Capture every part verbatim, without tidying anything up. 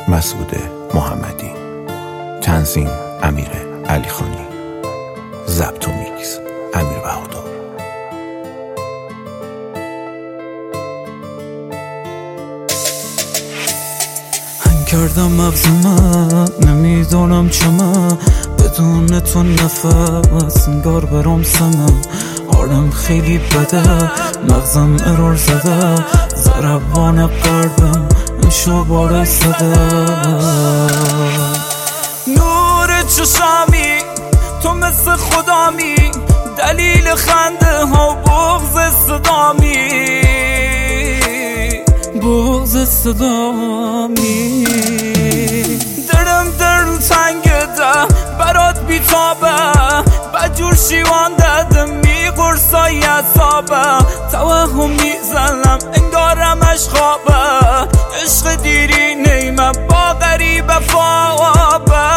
مسعود محمدی، تنظیم امیر علیخانی، ضبط و میکس امیر بهادر. هنگ کردم مغز من، نمیدونم چمه بدون تو نفس انگار برام سمه. حالم خیلی بده، مغزم ارور زده، ضربان قلبم شو باره زده. نور چشامی تو مثل خدامی، دلیل خنده ها بغض صدامی، بغض صدامی. درم درم تنگه ده برات بیتابه، بجور شیوان داده میقرصای عذابه. توهم میزنم انگارمش خوابه، عشق دیری نیمه با غریب فوابه.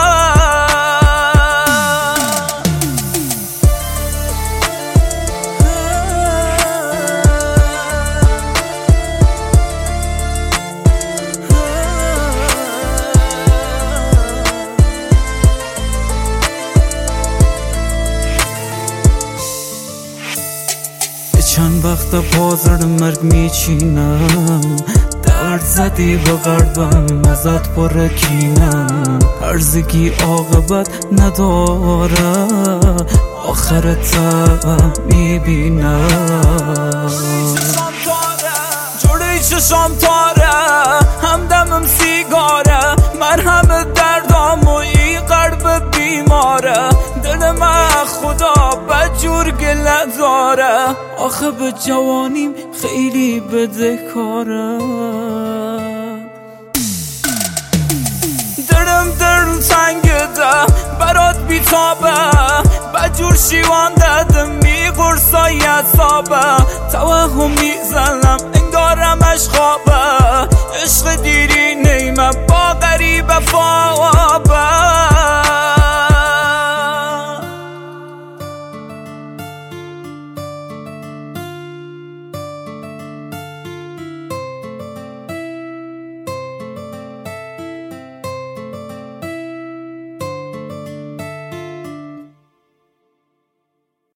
چند وقت بازار مرگ میچینم، درد زدی به قلبم ازت پر کینم. هرزگی عاقبت نداره، آخرت میبینم. جوری چشام تاره، همدمم سیگاره، مرهم دردام و ای قلب بیماره. دل من خدا بجور گله داره، آخه به جوانیم خیلی بدهکاره. درم درم تنگه ده برات بیتابه، بجور شیوان داده میقرصای عذابه. توهم میزنم انگارمش خوابه، عشق دیری نیمه با غریب فوابه.